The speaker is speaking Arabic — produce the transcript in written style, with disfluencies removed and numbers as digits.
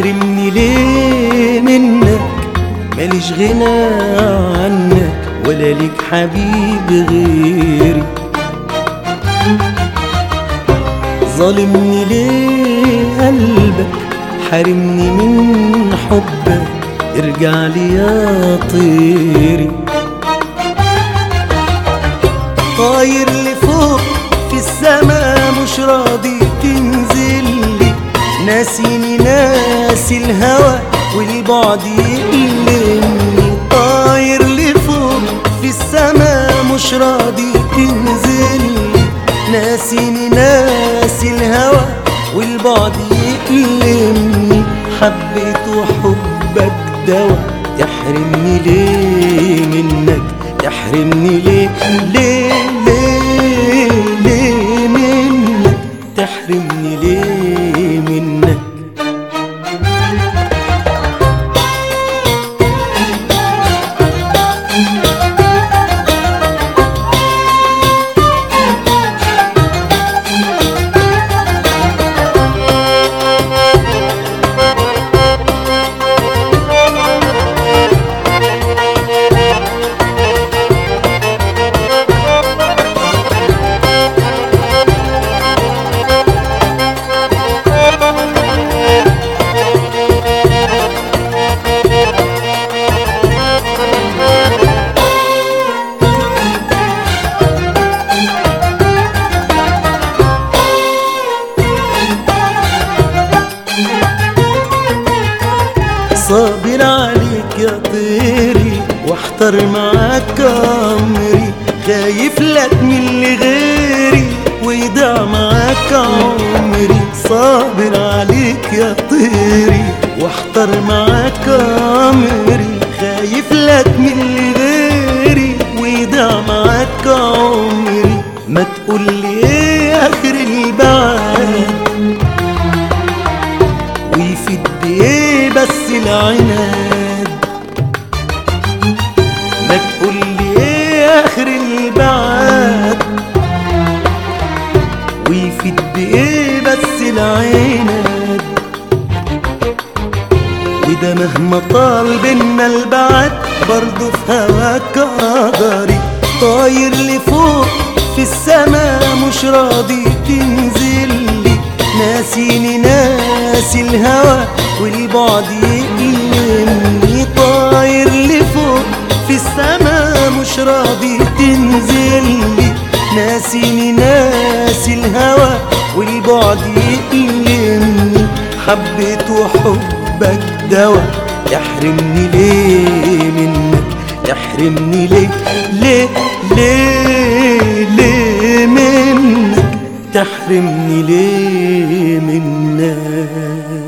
تحرمني ليه منك؟ ماليش غنى عنك ولا ليك حبيب غيري. ظالمني ليه قلبك؟ حارمني من حبك، ارجع لي يا طيري. طاير لفوق في السما مش راضي تنزل لي، ناسيني ناسي الهوى والبعد يقلمني. طاير لفوق في السما مش راضي تنزل لي، ناسيني ناسي الهوى والبعد يقلمني. حبيت وحبك دوا، تحرمني ليه منك؟ تحرمني ليه ليه ليه ليه منك؟ تحرمني ليه منك؟ صابر عليك يا طيري واحتر معاك عمري، خايف لك من اللي غيري ويضيع معاك عمري. صابر عليك يا طيري واحتر معاك عمري، خايف لك من اللي غيري ويضيع معاك عمري. ما تقولي ايه اخر البعد ويفيد بايه بس العناد؟ ما تقولي ايه اخر البعد ويفيد بايه بس العناد؟ وده مهما طال بينا البعد برضه في هواك قدري. طاير لفوق في السما مش راضي تنزل لي، ناسيني ناسي الهوى والبعد يقلمني. طاير لفوق في السما مش راضي تنزل لي، ناسيني ناسي الهوى والبعد يقلمني. حبيت وحبك دوا، تحرمني ليه منك؟ تحرمني ليه ليه ليه ليه منك؟ تحرمني ليه منك؟